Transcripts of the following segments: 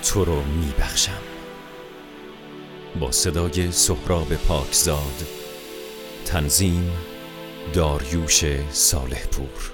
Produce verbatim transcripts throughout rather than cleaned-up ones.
تو رو میبخشم. با صدای سهراب پاکزاد، تنظیم داریوش صالح پور.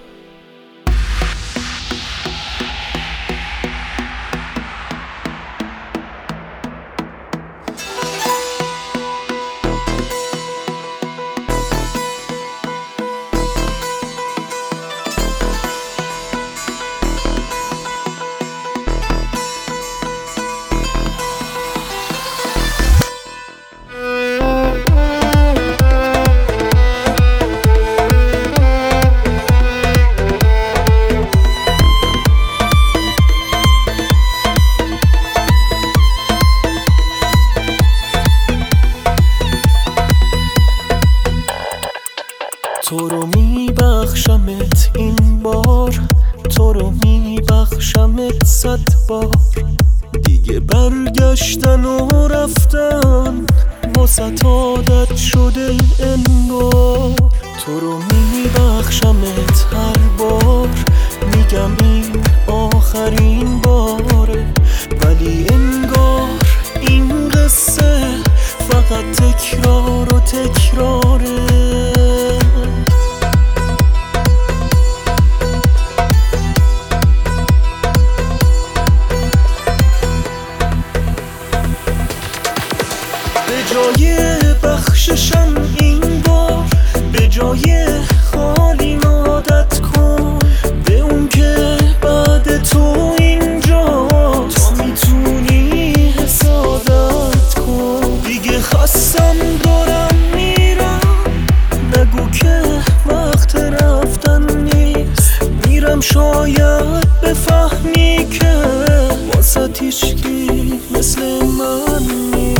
تو رو میبخشمت این بار، تو رو میبخشمت صد بار. دیگه برگشتن و رفتن واسه عادت شده انگار. تو رو میبخشمت هر بار، میگم این آخرین باره، ولی انگار این قصه فقط تکرار و تکراره. به جای بخششم این بار، به جای خالی عادت کن به اون که بعد تو اینجاست. تا میتونی حسادت کن. دیگه خستم دارم میرم، نگو که وقت رفتن نیست. میرم شاید بفهمی که واسه هیچکی مثل من نیست.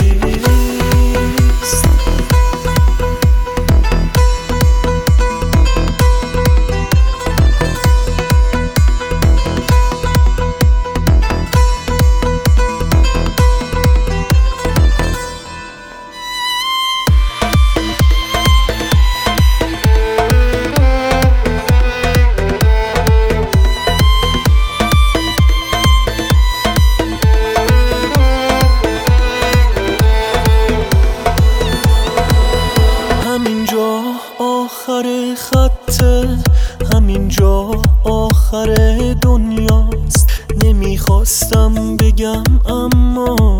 همینجا آخر خطه، همینجا آخر دنیاست. نمیخواستم بگم اما